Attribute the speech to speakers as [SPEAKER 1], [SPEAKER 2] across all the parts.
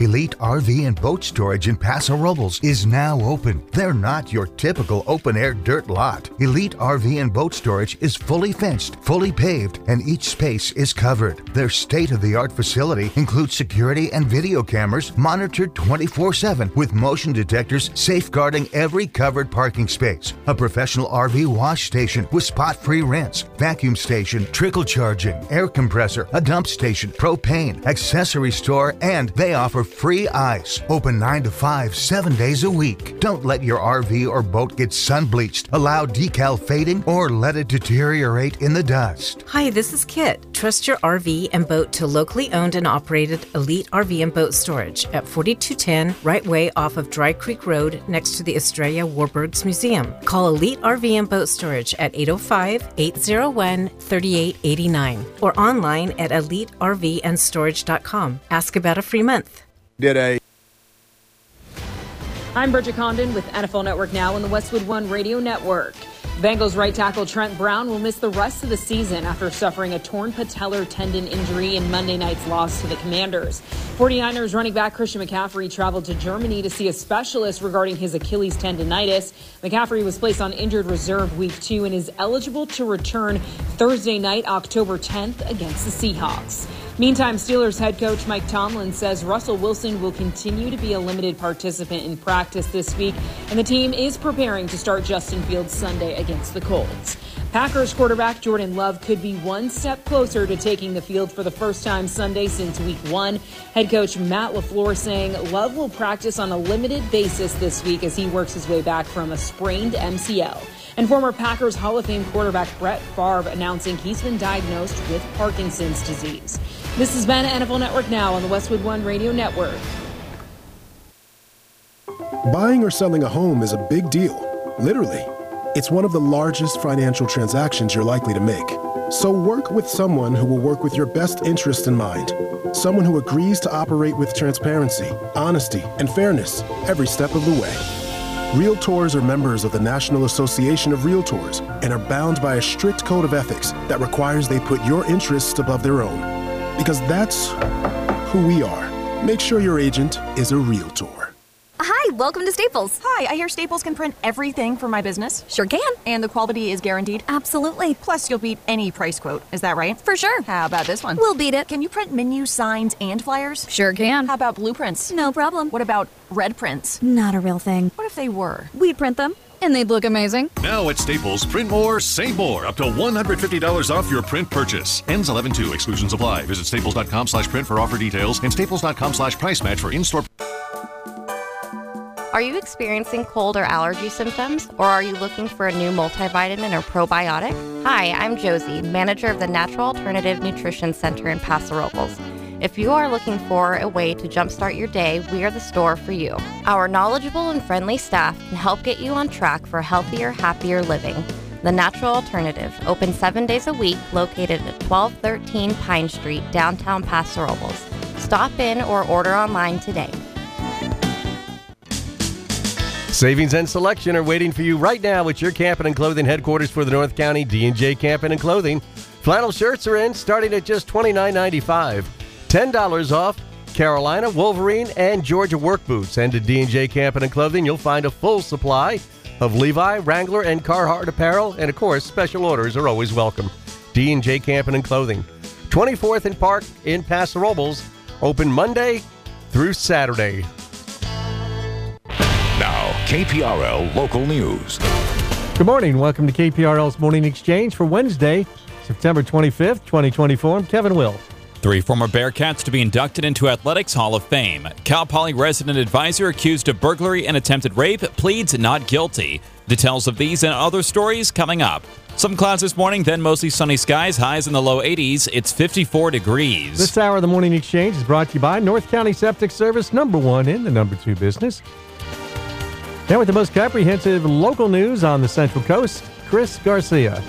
[SPEAKER 1] Elite RV and Boat Storage in Paso Robles is now open. They're not your typical open-air dirt lot. Elite RV and Boat Storage is fully fenced, fully paved, and each space is covered. Their state-of-the-art facility includes security and video cameras monitored 24/7 with motion detectors safeguarding every covered parking space. A professional RV wash station with spot-free rinse, vacuum station, trickle charging, air compressor, a dump station, propane, accessory store, and they offer free ice. Open 9 to 5, 7 days a week. Don't let your RV or boat get sun-bleached, allow decal fading, or let it deteriorate in the dust.
[SPEAKER 2] Hi, this is Kit. Trust your RV and boat to locally owned and operated Elite RV and Boat Storage at 4210 Right Way off of Dry Creek Road next to the Estrella Warbirds Museum. Call Elite RV and Boat Storage at 805-801-3889 or online at elitervandstorage.com. Ask about a free month.
[SPEAKER 3] I'm Bridget Condon with NFL Network Now on the Westwood One Radio Network. Bengals right tackle Trent Brown will miss the rest of the season after suffering a torn patellar tendon injury in Monday night's loss to the Commanders. 49ers running back Christian McCaffrey traveled to Germany to see a specialist regarding his Achilles tendonitis. McCaffrey was placed on injured reserve week 2 and is eligible to return Thursday night, October 10th against the Seahawks. Meantime, Steelers head coach Mike Tomlin says Russell Wilson will continue to be a limited participant in practice this week, and the team is preparing to start Justin Fields Sunday against the Colts. Packers quarterback Jordan Love could be one step closer to taking the field for the first time Sunday since week 1. Head coach Matt LaFleur saying Love will practice on a limited basis this week as he works his way back from a sprained MCL. And former Packers Hall of Fame quarterback Brett Favre announcing he's been diagnosed with Parkinson's disease. This has been NFL Network Now on the Westwood One Radio Network.
[SPEAKER 4] Buying or selling a home is a big deal, literally. It's one of the largest financial transactions you're likely to make. So work with someone who will work with your best interest in mind. Someone who agrees to operate with transparency, honesty, and fairness every step of the way. Realtors are members of the National Association of Realtors and are bound by a strict code of ethics that requires they put your interests above their own. Because that's who we are. Make sure your agent is a Realtor.
[SPEAKER 5] Hi, welcome to Staples. Hi, I hear Staples can print everything for my business. Sure can. And the quality is guaranteed? Absolutely. Plus, you'll beat any price quote. Is that right? For sure. How about this one? We'll beat it. Can you print menus, signs, and flyers? Sure can. How about blueprints? No problem. What about red prints? Not a real thing. What if they were? We'd print them. And they'd look amazing.
[SPEAKER 6] Now at Staples, print more, save more. Up to $150 off your print purchase. Ends 11/2. Exclusions apply. Visit staples.com/print for offer details and staples.com/price match for in-store.
[SPEAKER 7] Are you experiencing cold or allergy symptoms? Or are you looking for a new multivitamin or probiotic? Hi, I'm Josie, manager of the Natural Alternative Nutrition Center in Paso Robles. If you are looking for a way to jumpstart your day, we are the store for you. Our knowledgeable and friendly staff can help get you on track for healthier, happier living. The Natural Alternative, open 7 days a week, located at 1213 Pine Street, downtown Paso Robles. Stop in or order online today.
[SPEAKER 8] Savings and selection are waiting for you right now at your Camping and Clothing headquarters for the North County D&J Camping and Clothing. Flannel shirts are in, starting at just $29.95. $10 off Carolina, Wolverine, and Georgia work boots. And at D&J Camping and Clothing, you'll find a full supply of Levi, Wrangler, and Carhartt apparel. And, of course, special orders are always welcome. D&J Camping and Clothing. 24th and Park in Paso Robles. Open Monday through Saturday.
[SPEAKER 9] Now, KPRL Local News.
[SPEAKER 10] Good morning. Welcome to KPRL's Morning Exchange for Wednesday, September 25th, 2024. I'm Kevin Will.
[SPEAKER 11] 3 former Bearcats to be inducted into Athletics Hall of Fame. Cal Poly resident advisor accused of burglary and attempted rape pleads not guilty. Details of these and other stories coming up. Some clouds this morning, then mostly sunny skies, highs in the low 80s. It's 54 degrees.
[SPEAKER 10] This hour of the Morning Exchange is brought to you by North County Septic Service, #1 in the #2 business. Now with the most comprehensive local news on the Central Coast, Chris Garcia.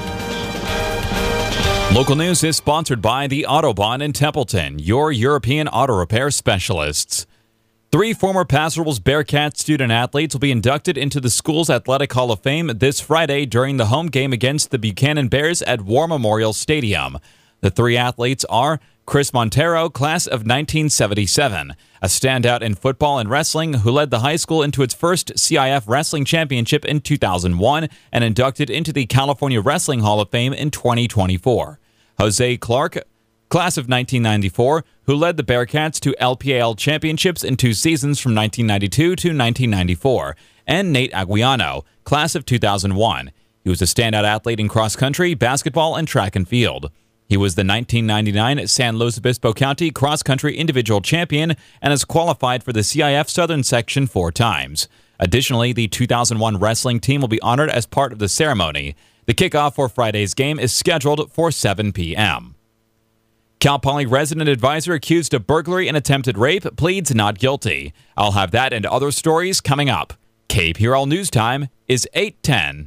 [SPEAKER 11] Local news is sponsored by the Autobahn in Templeton, your European auto repair specialists. 3 former Paso Robles Bearcat student-athletes will be inducted into the school's Athletic Hall of Fame this Friday during the home game against the Buchanan Bears at War Memorial Stadium. The 3 athletes are Chris Montero, class of 1977, a standout in football and wrestling who led the high school into its first CIF Wrestling Championship in 2001 and inducted into the California Wrestling Hall of Fame in 2024. Jose Clark, class of 1994, who led the Bearcats to LPAL championships in 2 seasons from 1992 to 1994. And Nate Aguiano, class of 2001. He was a standout athlete in cross country, basketball, and track and field. He was the 1999 San Luis Obispo County Cross Country Individual Champion and has qualified for the CIF Southern Section 4 times. Additionally, the 2001 wrestling team will be honored as part of the ceremony. The kickoff for Friday's game is scheduled for 7 p.m. Cal Poly resident advisor accused of burglary and attempted rape pleads not guilty. I'll have that and other stories coming up. KPRL News Time is 8:10.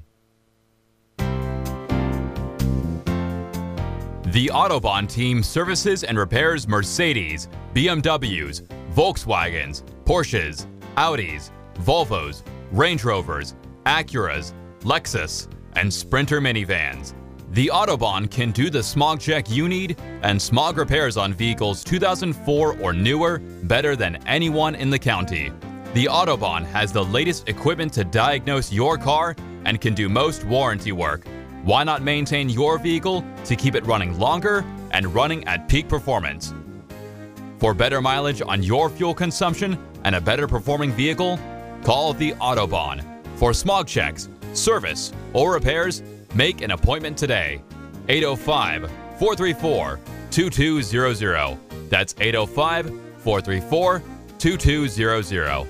[SPEAKER 11] The Autobahn team services and repairs Mercedes, BMWs, Volkswagens, Porsches, Audis, Volvos, Range Rovers, Acuras, Lexus, and Sprinter minivans. The Autobahn can do the smog check you need and smog repairs on vehicles 2004 or newer better than anyone in the county. The Autobahn has the latest equipment to diagnose your car and can do most warranty work. Why not maintain your vehicle to keep it running longer and running at peak performance? For better mileage on your fuel consumption and a better performing vehicle, call the Autobahn. For smog checks, service, or repairs, make an appointment today. 805-434-2200. That's 805-434-2200.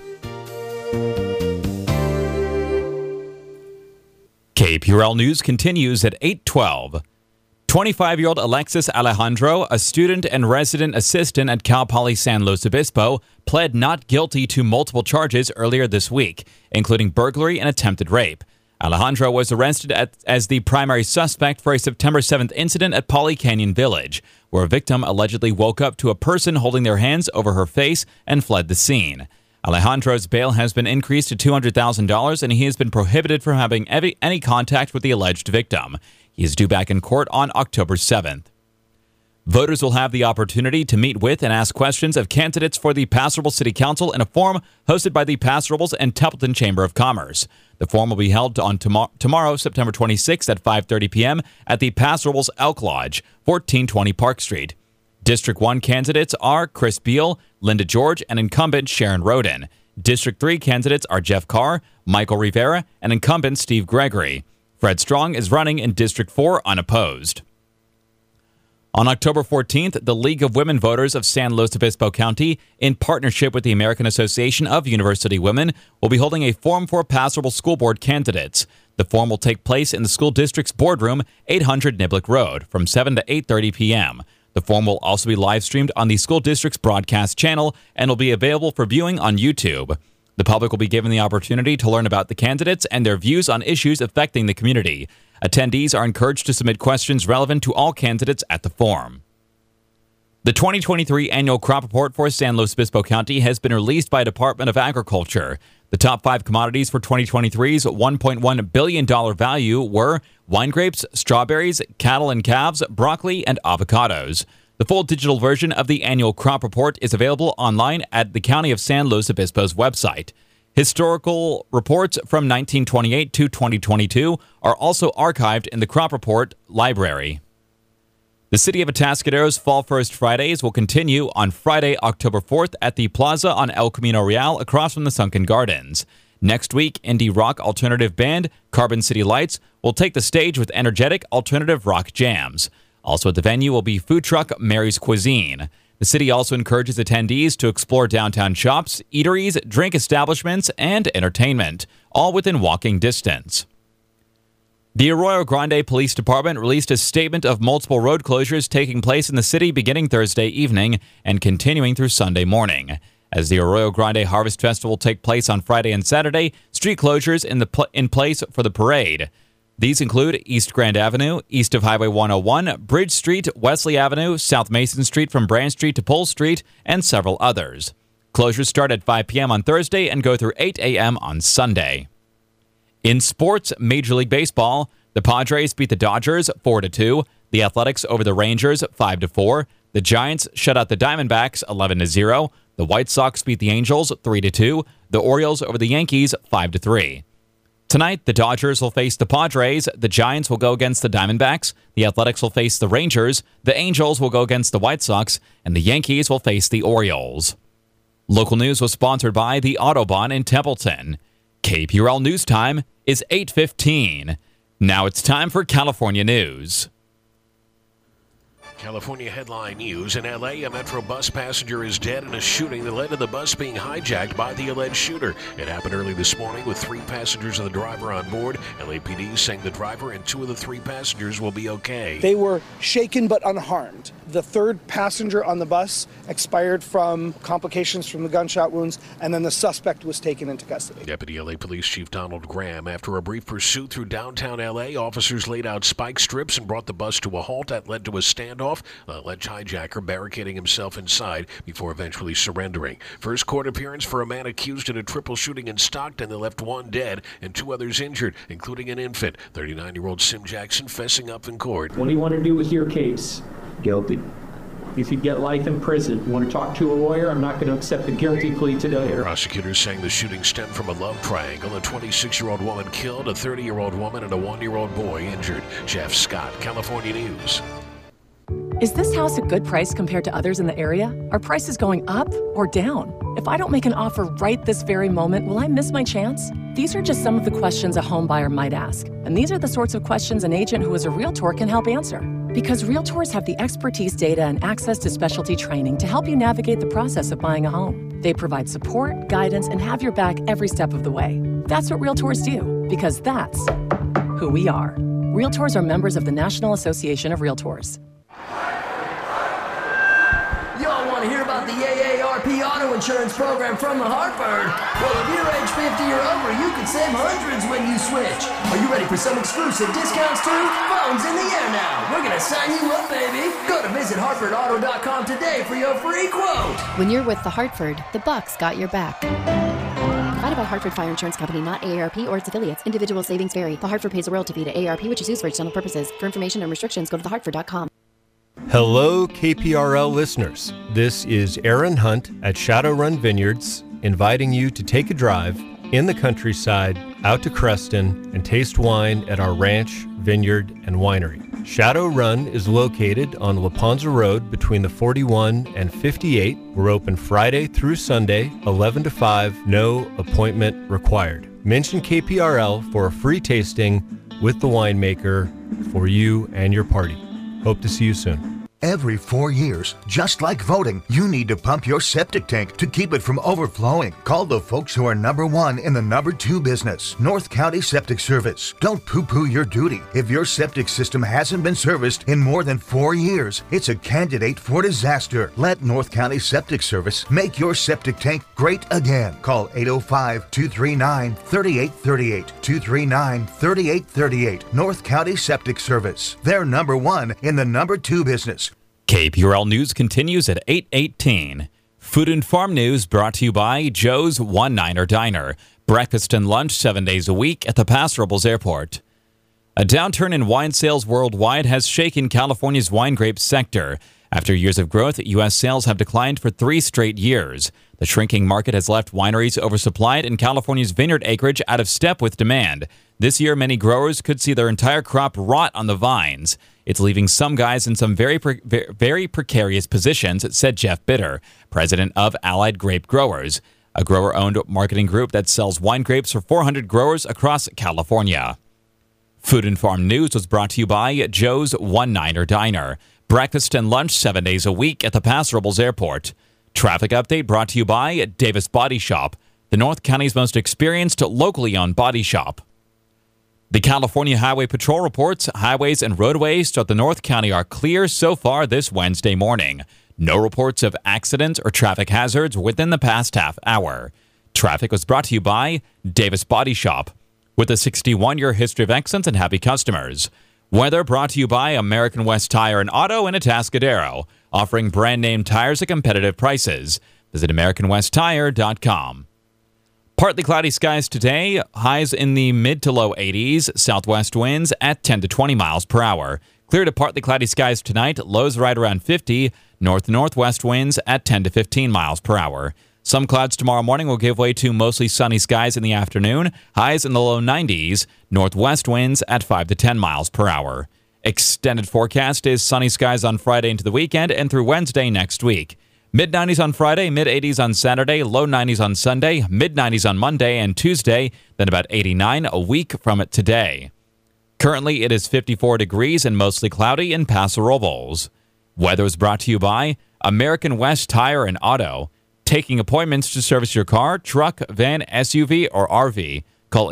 [SPEAKER 11] KPRL News continues at 8:12. 25-year-old Alexis Alejandro, a student and resident assistant at Cal Poly San Luis Obispo, pled not guilty to multiple charges earlier this week, including burglary and attempted rape. Alejandro was arrested as the primary suspect for a September 7th incident at Poly Canyon Village, where a victim allegedly woke up to a person holding their hands over her face and fled the scene. Alejandro's bail has been increased to $200,000, and he has been prohibited from having any contact with the alleged victim. He is due back in court on October 7th. Voters will have the opportunity to meet with and ask questions of candidates for the Paso Robles City Council in a forum hosted by the Paso Robles and Templeton Chamber of Commerce. The forum will be held on tomorrow, September 26th at 5:30 p.m. at the Paso Robles Elk Lodge, 1420 Park Street. District 1 candidates are Chris Beal, Linda George, and incumbent Sharon Roden. District 3 candidates are Jeff Carr, Michael Rivera, and incumbent Steve Gregory. Fred Strong is running in District 4 unopposed. On October 14th, the League of Women Voters of San Luis Obispo County, in partnership with the American Association of University Women, will be holding a forum for Paso Robles School Board candidates. The forum will take place in the school district's boardroom, 800 Niblick Road, from 7 to 8:30 p.m. The forum will also be live-streamed on the school district's broadcast channel and will be available for viewing on YouTube. The public will be given the opportunity to learn about the candidates and their views on issues affecting the community. Attendees are encouraged to submit questions relevant to all candidates at the forum. The 2023 annual crop report for San Luis Obispo County has been released by Department of Agriculture. The top 5 commodities for 2023's $1.1 billion value were wine grapes, strawberries, cattle and calves, broccoli, and avocados. The full digital version of the annual crop report is available online at the County of San Luis Obispo's website. Historical reports from 1928 to 2022 are also archived in the crop report library. The City of Atascadero's Fall First Fridays will continue on Friday, October 4th at the Plaza on El Camino Real across from the Sunken Gardens. Next week, indie rock alternative band Carbon City Lights will take the stage with energetic alternative rock jams. Also at the venue will be food truck Mary's Cuisine. The city also encourages attendees to explore downtown shops, eateries, drink establishments, and entertainment, all within walking distance. The Arroyo Grande Police Department released a statement of multiple road closures taking place in the city beginning Thursday evening and continuing through Sunday morning. As the Arroyo Grande Harvest Festival will take place on Friday and Saturday, street closures in place for the parade. These include East Grand Avenue, east of Highway 101, Bridge Street, Wesley Avenue, South Mason Street from Branch Street to Pole Street, and several others. Closures start at 5 p.m. on Thursday and go through 8 a.m. on Sunday. In sports, Major League Baseball, the Padres beat the Dodgers 4-2, the Athletics over the Rangers 5-4, The Giants shut out the Diamondbacks 11-0. The White Sox beat the Angels 3-2. The Orioles over the Yankees 5-3. Tonight, the Dodgers will face the Padres. The Giants will go against the Diamondbacks. The Athletics will face the Rangers. The Angels will go against the White Sox. And the Yankees will face the Orioles. Local news was sponsored by the Autobahn in Templeton. KPRL News Time is 8:15. Now it's time for California news.
[SPEAKER 12] California headline news. In L.A., a Metro bus passenger is dead in a shooting that led to the bus being hijacked by the alleged shooter. It happened early this morning with 3 passengers and the driver on board. LAPD saying the driver and 2 of the 3 passengers will be okay.
[SPEAKER 13] They were shaken but unharmed. The 3rd passenger on the bus expired from complications from the gunshot wounds, and then the suspect was taken into custody.
[SPEAKER 12] Deputy LA Police Chief Donald Graham. After a brief pursuit through downtown LA, officers laid out spike strips and brought the bus to a halt. That led to a standoff. The alleged hijacker barricading himself inside before eventually surrendering. First court appearance for a man accused in a triple shooting in Stockton that left 1 dead and 2 others injured, including an infant. 39-year-old Sim Jackson fessing up in court.
[SPEAKER 14] What do you want to do with your case? Guilty. If you get life in prison, you want to talk to a lawyer? I'm not going to accept a guilty plea today.
[SPEAKER 12] Prosecutors saying the shooting stemmed from a love triangle. A 26-year-old woman killed, a 30-year-old woman, and a 1-year-old boy injured. Jeff Scott, California News.
[SPEAKER 15] Is this house a good price compared to others in the area? Are prices going up or down? If I don't make an offer right this very moment, will I miss my chance? These are just some of the questions a home buyer might ask. And these are the sorts of questions an agent who is a Realtor can help answer. Because Realtors have the expertise, data, and access to specialty training to help you navigate the process of buying a home. They provide support, guidance, and have your back every step of the way. That's what Realtors do, because that's who we are. Realtors are members of the National Association of Realtors.
[SPEAKER 16] Y'all want to hear about the AARP auto insurance program from the Hartford? Well, if you're age 50 or over, you can save hundreds when you switch. Are you ready for some exclusive discounts too? Phone's in the air now. We're going to sign you up, baby. Go to visithartfordauto.com today for your free quote.
[SPEAKER 17] When you're with the Hartford, the Bucks got your back. Provided by Hartford Fire Insurance Company, not AARP or its affiliates. Individual savings vary. The Hartford pays a royalty fee to AARP, which is used for external purposes. For information and restrictions, go to thehartford.com.
[SPEAKER 8] Hello, KPRL listeners. This is Aaron Hunt at Shadowrun Vineyards, inviting you to take a drive in the countryside out to Creston and taste wine at our ranch, vineyard, and winery. Shadowrun is located on La Ponza Road between the 41 and 58. We're open Friday through Sunday, 11 to 5, no appointment required. Mention KPRL for a free tasting with the winemaker for you and your party. Hope to see you soon.
[SPEAKER 1] Every 4 years, just like voting, you need to pump your septic tank to keep it from overflowing. Call the folks who are #1 in the #2 business, North County Septic Service. Don't poo-poo your duty. If your septic system hasn't been serviced in more than 4 years, it's a candidate for disaster. Let North County Septic Service make your septic tank great again. Call 805-239-3838, 239-3838. North County Septic Service. They're #1 in the #2 business.
[SPEAKER 11] KPRL News continues at 8:18. Food and Farm News brought to you by Joe's One-Niner Diner. Breakfast and lunch 7 days a week at the Paso Robles Airport. A downturn in wine sales worldwide has shaken California's wine grape sector. After years of growth, U.S. sales have declined for 3 straight years. The shrinking market has left wineries oversupplied and California's vineyard acreage out of step with demand. This year, many growers could see their entire crop rot on the vines. It's leaving some guys in some very precarious positions, said Jeff Bitter, president of Allied Grape Growers, a grower-owned marketing group that sells wine grapes for 400 growers across California. Food and Farm News was brought to you by Joe's One-Niner Diner. Breakfast and lunch 7 days a week at the Paso Robles Airport. Traffic update brought to you by Davis Body Shop, the North County's most experienced locally owned body shop. The California Highway Patrol reports highways and roadways throughout the North County are clear so far this Wednesday morning. No reports of accidents or traffic hazards within the past half hour. Traffic was brought to you by Davis Body Shop, with a 61-year history of excellence and happy customers. Weather brought to you by American West Tire and Auto in Atascadero, offering brand-name tires at competitive prices. Visit AmericanWestTire.com. Partly cloudy skies today, highs in the mid to low 80s, southwest winds at 10 to 20 miles per hour. Clear to partly cloudy skies tonight. Lows right around 50. North-northwest winds at 10 to 15 miles per hour. Some clouds tomorrow morning will give way to mostly sunny skies in the afternoon. Highs in the low 90s. Northwest winds at 5 to 10 miles per hour. Extended forecast is sunny skies on Friday into the weekend and through Wednesday next week. Mid-90s on Friday, mid-80s on Saturday, low 90s on Sunday, mid-90s on Monday and Tuesday, then about 89 a week from today. Currently, it is 54 degrees and mostly cloudy in Paso Robles. Weather is brought to you by American West Tire and Auto. Taking appointments to service your car, truck, van, SUV, or RV. Call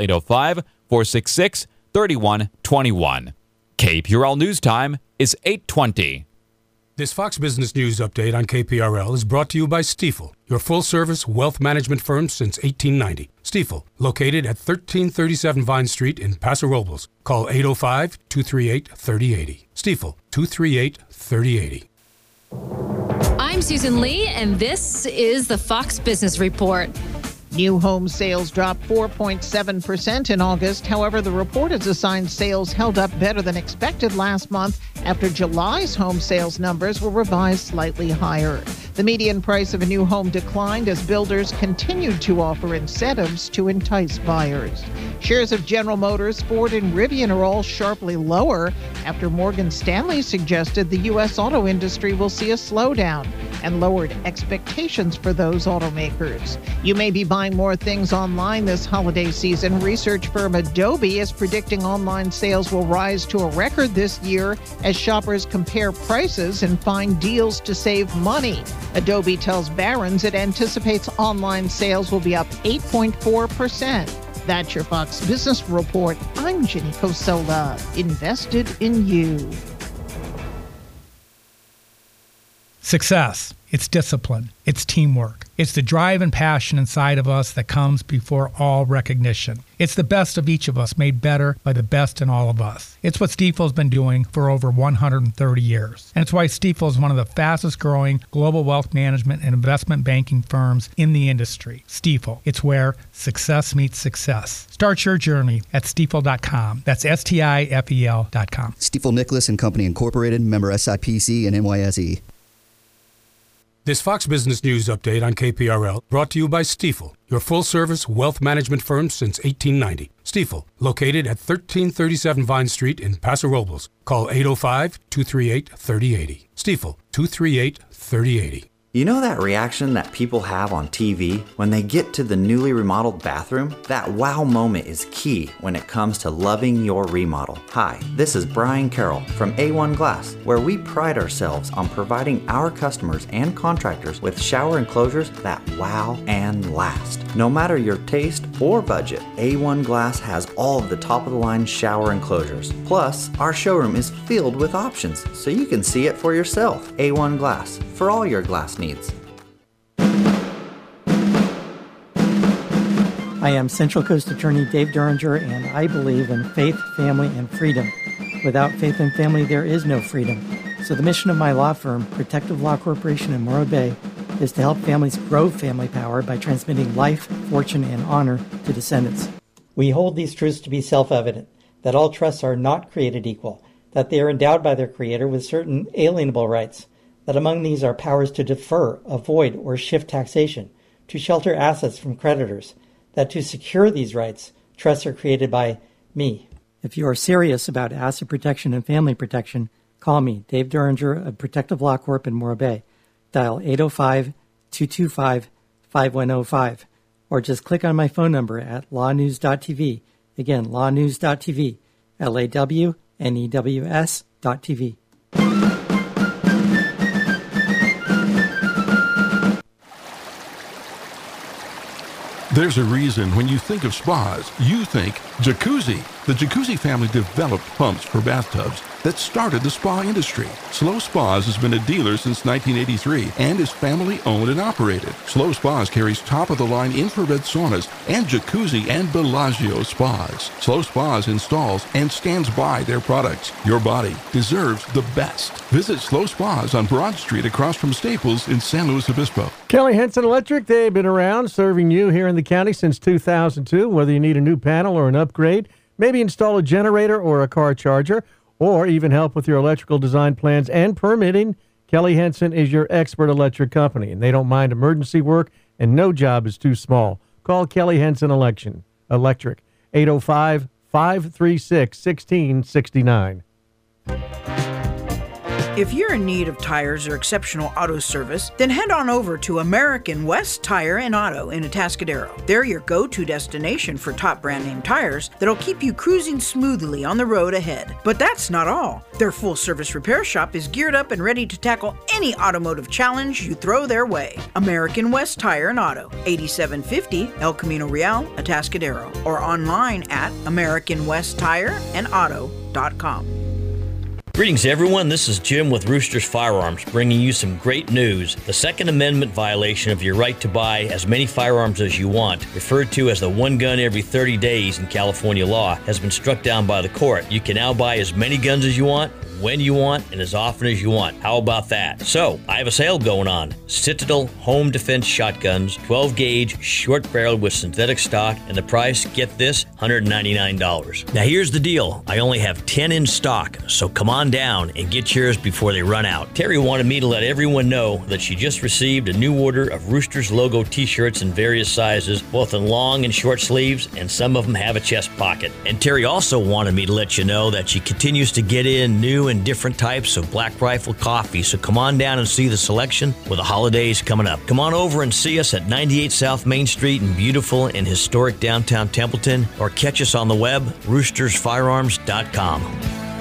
[SPEAKER 11] 805-466-3121. KPRL News Time is 8:20.
[SPEAKER 18] This Fox Business News update on KPRL is brought to you by Stifel, your full-service wealth management firm since 1890. Stifel, located at 1337 Vine Street in Paso Robles. Call 805-238-3080. Stifel, 238-3080.
[SPEAKER 19] I'm Susan Lee, and this is the Fox Business Report.
[SPEAKER 20] New home sales dropped 4.7% in August. However, the report has assigned sales held up better than expected last month after July's home sales numbers were revised slightly higher. The median price of a new home declined as builders continued to offer incentives to entice buyers. Shares of General Motors, Ford, and Rivian are all sharply lower after Morgan Stanley suggested the U.S. auto industry will see a slowdown and lowered expectations for those automakers. You may be buying more things online this holiday season. Research firm Adobe is predicting online sales will rise to a record this year as shoppers compare prices and find deals to save money. Adobe tells Barron's it anticipates online sales will be up 8.4%. That's your Fox Business Report. I'm Jenny Cosola, invested in you.
[SPEAKER 21] Success. It's discipline. It's teamwork. It's the drive and passion inside of us that comes before all recognition. It's the best of each of us made better by the best in all of us. It's what Stifel's been doing for over 130 years. And it's why Stifel is one of the fastest growing global wealth management and investment banking firms in the industry. Stifel. It's where success meets success. Start your journey at stifel.com. That's STIFEL.com.
[SPEAKER 22] Stifel Nicholas and Company Incorporated, member SIPC and NYSE.
[SPEAKER 18] This Fox Business News update on KPRL brought to you by Stifel, your full-service wealth management firm since 1890. Stifel, located at 1337 Vine Street in Paso Robles. Call 805-238-3080. Stifel, 238-3080.
[SPEAKER 23] You know that reaction that people have on TV when they get to the newly remodeled bathroom? That wow moment is key when it comes to loving your remodel. Hi, this is Brian Carroll from A1 Glass, where we pride ourselves on providing our customers and contractors with shower enclosures that wow and last. No matter your taste or budget, A1 Glass has all of the top-of-the-line shower enclosures. Plus, our showroom is filled with options, so you can see it for yourself. A1 Glass, for all your glass needs.
[SPEAKER 24] I am Central Coast Attorney Dave Duringer, and I believe in faith, family, and freedom. Without faith and family, there is no freedom. So the mission of my law firm, Protective Law Corporation in Morro Bay, is to help families grow family power by transmitting life, fortune, and honor to descendants. We hold these truths to be self-evident, that all trusts are not created equal, that they are endowed by their creator with certain alienable rights, that among these are powers to defer, avoid, or shift taxation, to shelter assets from creditors, that to secure these rights, trusts are created by me. If you are serious about asset protection and family protection, call me, Dave Duringer of Protective Law Corp in Morro Bay. Dial 805-225-5105, or just click on my phone number at lawnews.tv. Again, lawnews.tv, LAWNEWS.tv.
[SPEAKER 25] There's a reason when you think of spas, you think jacuzzi. The Jacuzzi family developed pumps for bathtubs that started the spa industry. Slow Spas has been a dealer since 1983 and is family owned and operated. Slow Spas carries top-of-the-line infrared saunas and jacuzzi and Bellagio spas. Slow Spas installs and stands by their products. Your body deserves the best. Visit Slow Spas on Broad Street across from Staples in San Luis Obispo.
[SPEAKER 10] Kelly Henson Electric, they've been around serving you here in the county since 2002. Whether you need a new panel or an upgrade, maybe install a generator or a car charger, or even help with your electrical design plans and permitting, Kelly Henson is your expert electric company, and they don't mind emergency work, and no job is too small. Call Kelly Henson Electric, 805-536-1669.
[SPEAKER 2] If you're in need of tires or exceptional auto service, then head on over to American West Tire and Auto in Atascadero. They're your go-to destination for top brand name tires that'll keep you cruising smoothly on the road ahead. But that's not all. Their full-service repair shop is geared up and ready to tackle any automotive challenge you throw their way. American West Tire and Auto, 8750 El Camino Real, Atascadero, or online at AmericanWestTireandAuto.com.
[SPEAKER 3] Greetings, everyone. This is Jim with Roosters Firearms, bringing you some great news. The Second Amendment violation of your right to buy as many firearms as you want, referred to as the one gun every 30 days in California law, has been struck down by the court. You can now buy as many guns as you want, when you want, and as often as you want. How about that? So, I have a sale going on. Citadel Home Defense Shotguns, 12-gauge, short-barreled with synthetic stock, and the price, get this, $199. Now here's the deal. I only have 10 in stock, so come on down and get yours before they run out. Terry wanted me to let everyone know that she just received a new order of Roosters logo t-shirts in various sizes, both in long and short sleeves, and some of them have a chest pocket. And Terry also wanted me to let you know that she continues to get in new and different types of Black Rifle coffee, so come on down and see the selection with the holidays coming up. Come on over and see us at 98 South Main Street in beautiful and historic downtown Templeton, or catch us on the web, roostersfirearms.com.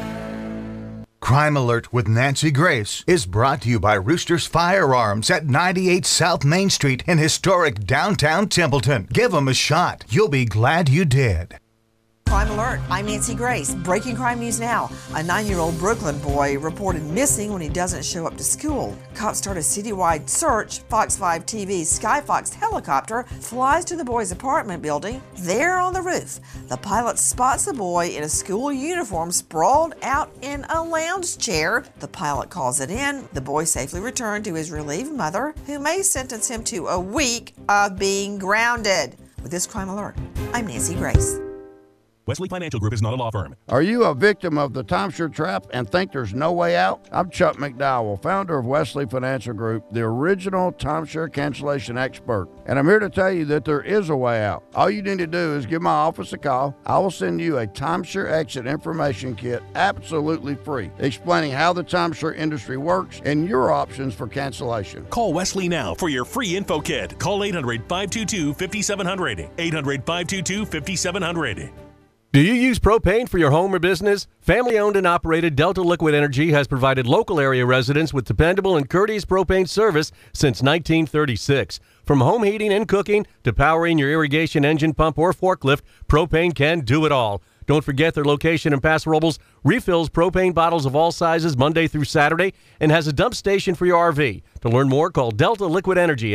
[SPEAKER 1] Crime Alert with Nancy Grace is brought to you by Roosters Firearms at 98 South Main Street in historic downtown Templeton. Give them a shot. You'll be glad you did.
[SPEAKER 4] Crime Alert, I'm Nancy Grace. Breaking crime news now. A 9-year-old Brooklyn boy reported missing when he doesn't show up to school. Cops start a citywide search. Fox 5 TV's Skyfox helicopter flies to the boy's apartment building. There on the roof, the pilot spots the boy in a school uniform sprawled out in a lounge chair. The pilot calls it in. The boy safely returned to his relieved mother, who may sentence him to a week of being grounded. With this Crime Alert, I'm Nancy Grace.
[SPEAKER 5] Wesley Financial Group is not a law firm.
[SPEAKER 6] Are you a victim of the timeshare trap and think there's no way out? I'm Chuck McDowell, founder of Wesley Financial Group, the original timeshare cancellation expert. And I'm here to tell you that there is a way out. All you need to do is give my office a call. I will send you a timeshare exit information kit absolutely free, explaining how the timeshare industry works and your options for cancellation.
[SPEAKER 5] Call Wesley now for your free info kit. Call 800-522-5700. 800-522-5700.
[SPEAKER 8] Do you use propane for your home or business? Family-owned and operated Delta Liquid Energy has provided local area residents with dependable and courteous propane service since 1936. From home heating and cooking to powering your irrigation engine pump or forklift, propane can do it all. Don't forget their location in Paso Robles refills propane bottles of all sizes Monday through Saturday and has a dump station for your RV. To learn more, call Delta Liquid Energy,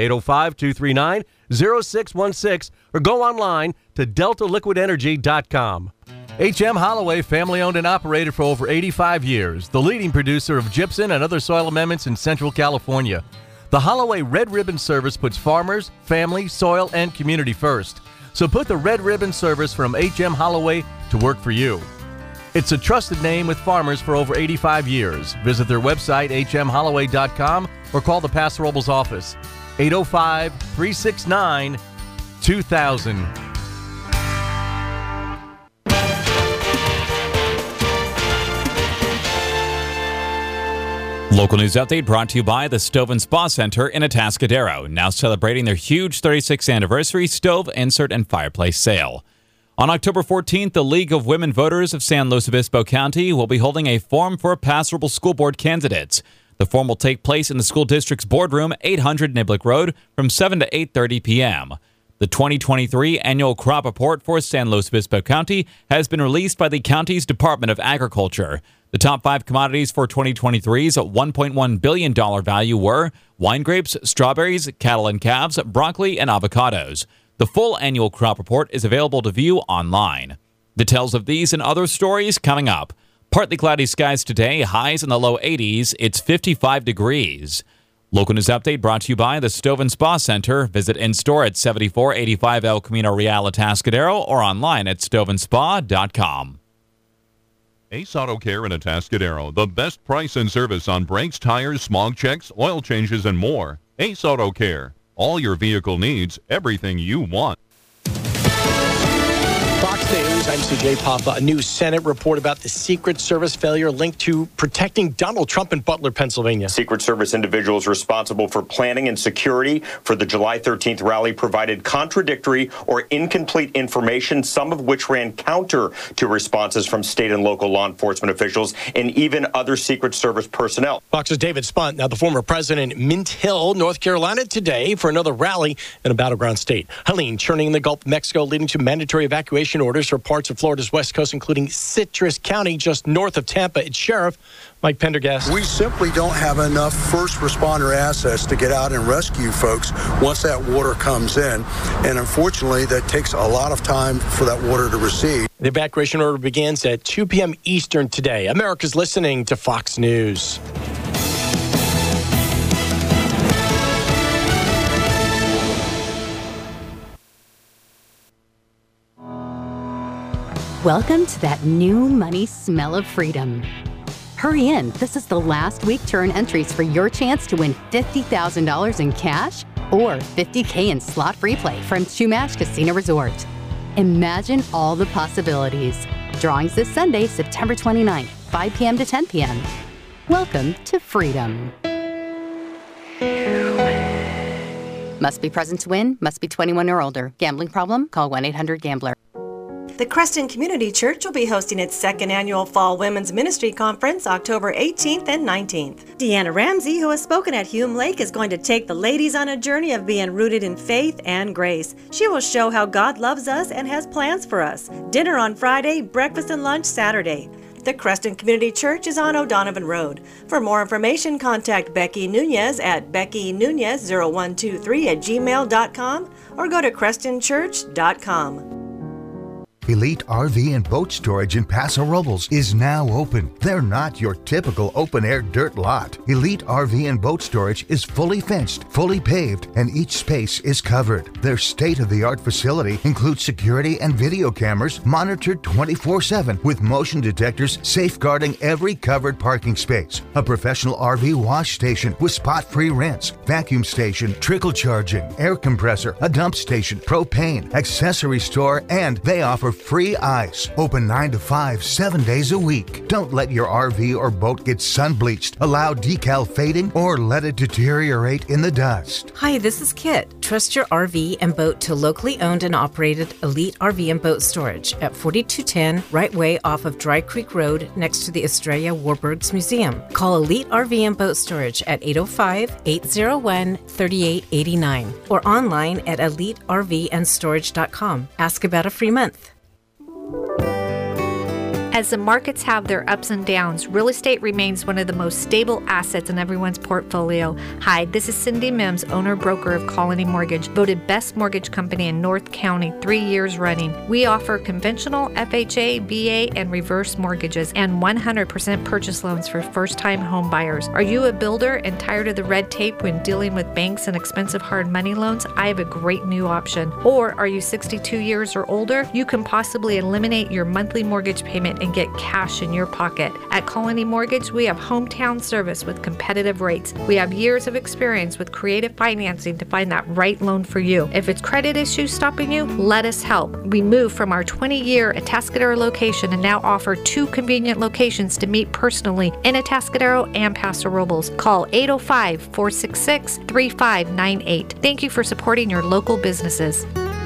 [SPEAKER 8] 805-239-0616, or go online to deltaliquidenergy.com. H.M. Holloway, family-owned and operated for over 85 years, the leading producer of gypsum and other soil amendments in Central California. The Holloway Red Ribbon Service puts farmers, family, soil, and community first. So put the Red Ribbon Service from H.M. Holloway to work for you. It's a trusted name with farmers for over 85 years. Visit their website, hmholloway.com, or call the Paso Robles office, 805-369-2000.
[SPEAKER 11] Local news update brought to you by the Stove and Spa Center in Atascadero, now celebrating their huge 36th anniversary stove, insert, and fireplace sale. On October 14th, the League of Women Voters of San Luis Obispo County will be holding a forum for Paso Robles School Board candidates. The forum will take place in the school district's boardroom, 800 Niblick Road, from 7 to 8:30 p.m. The 2023 annual crop report for San Luis Obispo County has been released by the county's Department of Agriculture. The top 5 commodities for 2023's $1.1 billion value were wine grapes, strawberries, cattle and calves, broccoli, and avocados. The full annual crop report is available to view online. Details of these and other stories coming up. Partly cloudy skies today, highs in the low 80s. It's 55 degrees. Local news update brought to you by the Stove and Spa Center. Visit in-store at 7485 El Camino Real Atascadero or online at stoveandspa.com.
[SPEAKER 7] Ace Auto Care in Atascadero, the best price and service on brakes, tires, smog checks, oil changes, and more. Ace Auto Care. All your vehicle needs, everything you want.
[SPEAKER 9] Fox News, I'm CJ Papa. A new Senate report about the Secret Service failure linked to protecting Donald Trump in Butler, Pennsylvania.
[SPEAKER 12] Secret Service individuals responsible for planning and security for the July 13th rally provided contradictory or incomplete information, some of which ran counter to responses from state and local law enforcement officials and even other Secret Service personnel.
[SPEAKER 9] Fox's David Spunt, now the former president, Mint Hill, North Carolina today for another rally in a battleground state. Helene churning in the Gulf of Mexico, leading to mandatory evacuation orders for parts of Florida's west coast, including Citrus County, just north of Tampa. Its sheriff, Mike Pendergast.
[SPEAKER 13] We simply don't have enough first responder assets to get out and rescue folks once that water comes in. And unfortunately, that takes a lot of time for that water to recede.
[SPEAKER 9] The evacuation order begins at 2 p.m. Eastern today. America's listening to Fox News.
[SPEAKER 14] Welcome to that new money smell of freedom. Hurry in. This is the last week turn entries for your chance to win $50,000 in cash or $50K in slot free play from Chumash Casino Resort. Imagine all the possibilities. Drawings this Sunday, September 29th, 5 p.m. to 10 p.m. Welcome to freedom. Must be present to win. Must be 21 or older. Gambling problem? Call 1-800-GAMBLER.
[SPEAKER 26] The Creston Community Church will be hosting its second annual Fall Women's Ministry Conference October 18th and 19th. Deanna Ramsey, who has spoken at Hume Lake, is going to take the ladies on a journey of being rooted in faith and grace. She will show how God loves us and has plans for us. Dinner on Friday, breakfast and lunch Saturday. The Creston Community Church is on O'Donovan Road. For more information, contact Becky Nunez at beckynunez0123@gmail.com or go to crestonchurch.com.
[SPEAKER 1] Elite RV and Boat Storage in Paso Robles is now open. They're not your typical open-air dirt lot. Elite RV and Boat Storage is fully fenced, fully paved, and each space is covered. Their state-of-the-art facility includes security and video cameras monitored 24/7 with motion detectors safeguarding every covered parking space. A professional RV wash station with spot-free rinse, vacuum station, trickle charging, air compressor, a dump station, propane, accessory store, and they offer free ice. Open 9 to 5, 7 days a week. Don't let your RV or boat get sun bleached, allow decal fading, or let it deteriorate in the dust.
[SPEAKER 27] Hi, this is Kit. Trust your RV and boat to locally owned and operated Elite RV and Boat Storage at 4210 Right Way off of Dry Creek Road next to the Estrella Warburgs Museum. Call Elite RV and Boat Storage at 805-801-3889 or online at elitervandstorage.com. Ask about a free month.
[SPEAKER 28] As the markets have their ups and downs, real estate remains one of the most stable assets in everyone's portfolio. Hi, this is Cindy Mims, owner-broker of Colony Mortgage, voted best mortgage company in North County 3 years running. We offer conventional FHA, VA, and reverse mortgages and 100% purchase loans for first-time home buyers. Are you a builder and tired of the red tape when dealing with banks and expensive hard money loans? I have a great new option. Or are you 62 years or older? You can possibly eliminate your monthly mortgage payment and get cash in your pocket. At Colony Mortgage, we have hometown service with competitive rates. We have years of experience with creative financing to find that right loan for you. If it's credit issues stopping you, let us help. We moved from our 20-year Atascadero location and now offer 2 convenient locations to meet personally in Atascadero and Paso Robles. Call 805-466-3598. Thank you for supporting your local businesses.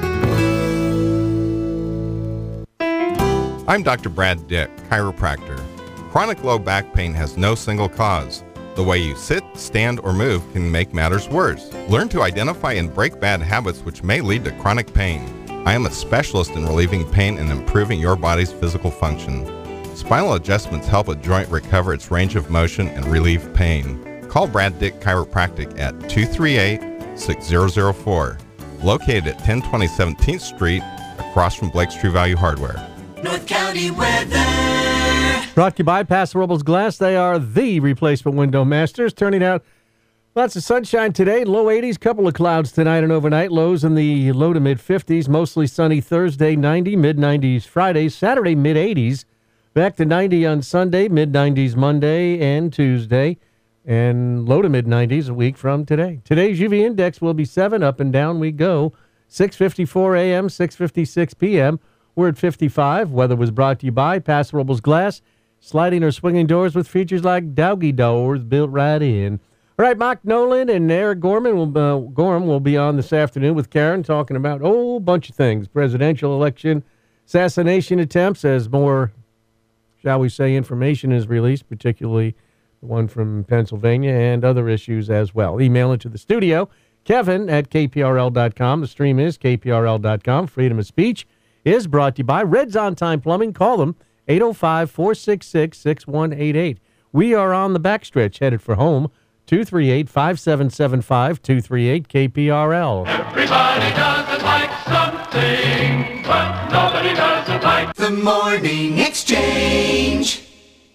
[SPEAKER 29] I'm Dr. Brad Dick, chiropractor. Chronic low back pain has no single cause. The way you sit, stand, or move can make matters worse. Learn to identify and break bad habits which may lead to chronic pain. I am a specialist in relieving pain and improving your body's physical function. Spinal adjustments help a joint recover its range of motion and relieve pain. Call Brad Dick Chiropractic at 238-6004. Located at 1020 17th Street, across from Blake's True Value Hardware.
[SPEAKER 16] North County weather.
[SPEAKER 10] Brought to you by Paso Robles Glass. They are the replacement window masters, turning out lots of sunshine today. Low 80s, couple of clouds tonight and overnight. Lows in the low to mid 50s. Mostly sunny Thursday, 90, mid 90s Friday. Saturday, mid 80s. Back to 90 on Sunday, mid-90s Monday and Tuesday, and low to mid-90s a week from today. Today's UV index will be 7, up and down we go. 6:54 a.m., 6:56 p.m. We're at 55. Weather was brought to you by Paso Robles Glass, sliding or swinging doors with features like doggy doors built right in. All right, Mike Nolan and Eric Gorman will be on this afternoon with Karen talking about a whole bunch of things. Presidential election, assassination attempts as more, shall we say, information is released, particularly the one from Pennsylvania, and other issues as well. Email into the studio, Kevin@kprl.com. The stream is kprl.com. Freedom of speech is brought to you by Reds On Time Plumbing. Call them 805-466-6188. We are on the backstretch, headed for home. 238-5775, 238 KPRL.
[SPEAKER 15] Everybody doesn't like something, but nobody doesn't like the Morning Exchange.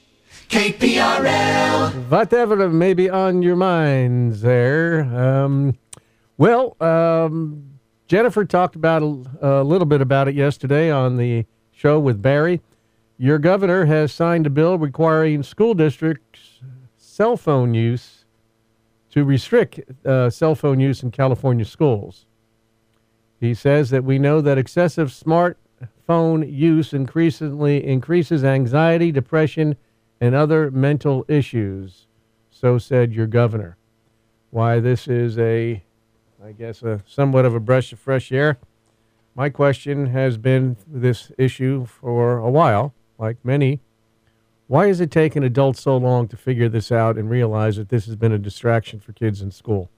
[SPEAKER 15] KPRL.
[SPEAKER 10] Whatever may be on your minds there. Jennifer talked about a little bit about it yesterday on the show with Barry. Your governor has signed a bill requiring school districts' cell phone use to restrict cell phone use in California schools. He says that we know that excessive smartphone use increases anxiety, depression, and other mental issues. So said your governor. Why this is a somewhat of a breath of fresh air. My question has been this issue for a while, like many. Why has it taken adults so long to figure this out and realize that this has been a distraction for kids in school?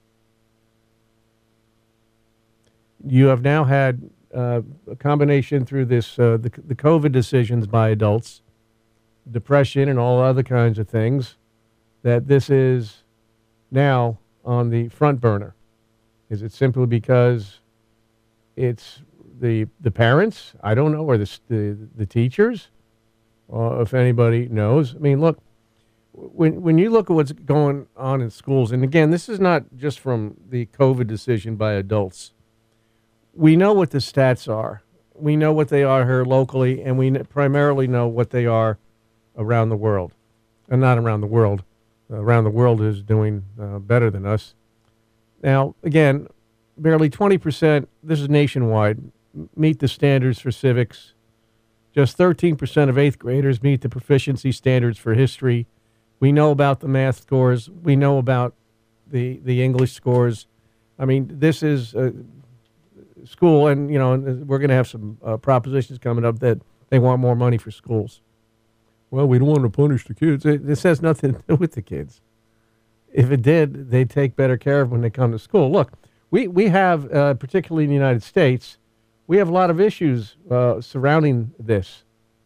[SPEAKER 10] You have now had a combination through this, the COVID decisions by adults, depression and all other kinds of things, that this is now on the front burner. Is it simply because it's the parents? I don't know, or the teachers? If anybody knows. I mean, look, when you look at what's going on in schools, and again, this is not just from the COVID decision by adults. We know what the stats are. We know what they are here locally, and we primarily know what they are around the world. And not around the world. Around the world is doing better than us. Now, again, barely 20%, this is nationwide, meet the standards for civics. Just 13% of 8th graders meet the proficiency standards for history. We know about the math scores. We know about the English scores. I mean, this is school, and, we're going to have some propositions coming up that they want more money for schools. Well, we don't want to punish the kids. This has nothing to do with the kids. If it did, they'd take better care of when they come to school. Look, we have, particularly in the United States, we have a lot of issues surrounding this.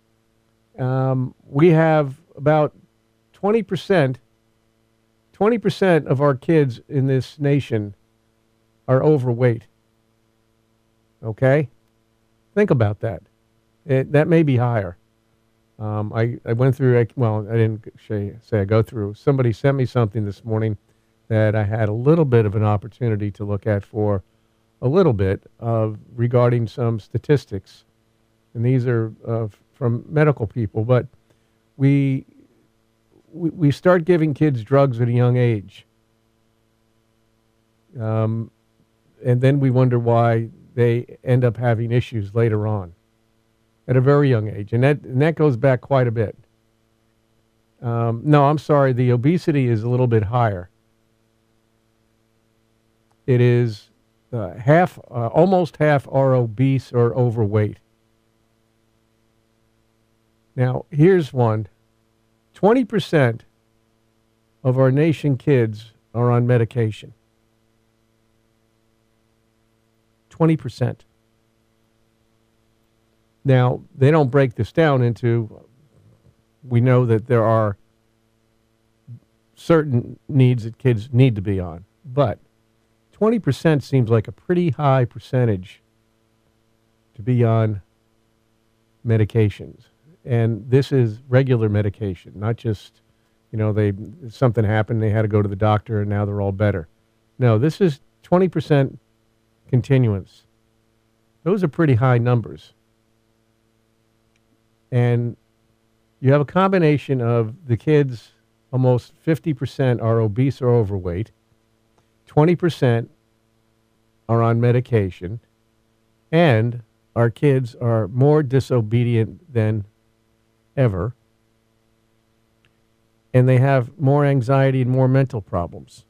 [SPEAKER 10] We have about 20% of our kids in this nation are overweight. Okay? Think about that. That may be higher. I went through, I didn't say I go through. Somebody sent me something this morning that I had a little bit of an opportunity to look at for a little bit regarding some statistics, and these are from medical people. But we start giving kids drugs at a young age, and then we wonder why they end up having issues later on at a very young age, and that goes back quite a bit. No, I'm sorry, the obesity is a little bit higher. It is almost half are obese or overweight. Now, here's one. 20% of our nation kids are on medication. 20%. Now, they don't break this down into, we know that there are certain needs that kids need to be on, but 20% seems like a pretty high percentage to be on medications. And this is regular medication, not just, something happened, they had to go to the doctor, and now they're all better. No, this is 20% continuance. Those are pretty high numbers. And you have a combination of the kids, almost 50% are obese or overweight, 20% are on medication, and our kids are more disobedient than ever, and they have more anxiety and more mental problems.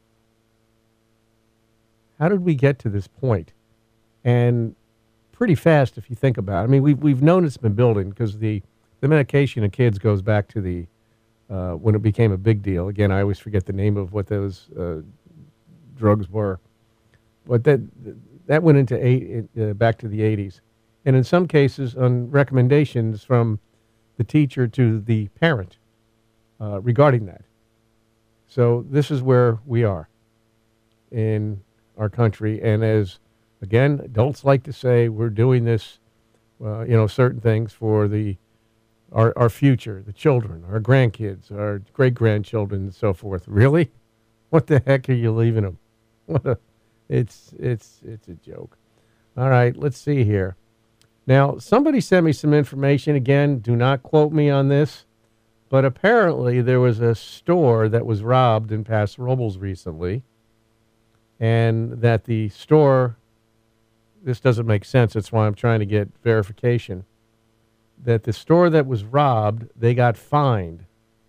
[SPEAKER 10] How did we get to this point? And pretty fast, if you think about it. I mean, we've known it's been building because the medication of kids goes back to the when it became a big deal. Again, I always forget the name of what those drugs were, but that went into back to the 80s, and in some cases, on recommendations from the teacher to the parent regarding that. So this is where we are in our country, and as again, adults like to say, we're doing this, certain things for our future, the children, our grandkids, our great-grandchildren, and so forth. Really? What the heck are you leaving them? It's a joke. All right, let's see here. Now, somebody sent me some information. Again, do not quote me on this, but apparently there was a store that was robbed in Paso Robles recently, and that the store, this doesn't make sense, that's why I'm trying to get verification, that the store that was robbed, they got fined,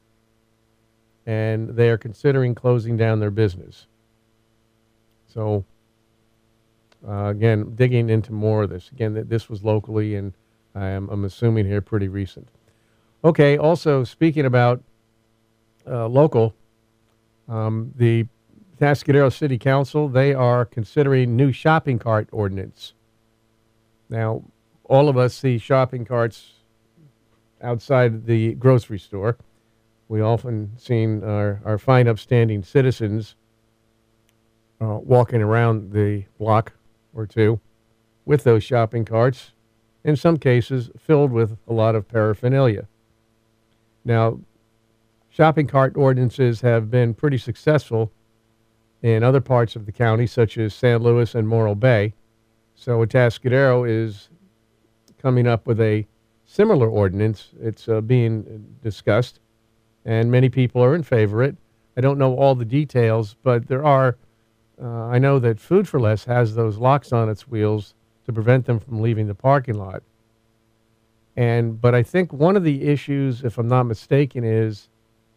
[SPEAKER 10] and they are considering closing down their business. So, again, digging into more of this. Again, this was locally, and I'm assuming here pretty recent. Okay, also, speaking about local, the Atascadero City Council, they are considering new shopping cart ordinance. Now, all of us see shopping carts outside the grocery store. We often seen our fine, upstanding citizens walking around the block or two with those shopping carts, in some cases filled with a lot of paraphernalia. Now, shopping cart ordinances have been pretty successful in other parts of the county, such as San Luis and Morro Bay. So Atascadero is coming up with a similar ordinance. It's being discussed, and many people are in favor of it. I don't know all the details, but there are, I know that Food for Less has those locks on its wheels to prevent them from leaving the parking lot. But I think one of the issues, if I'm not mistaken, is,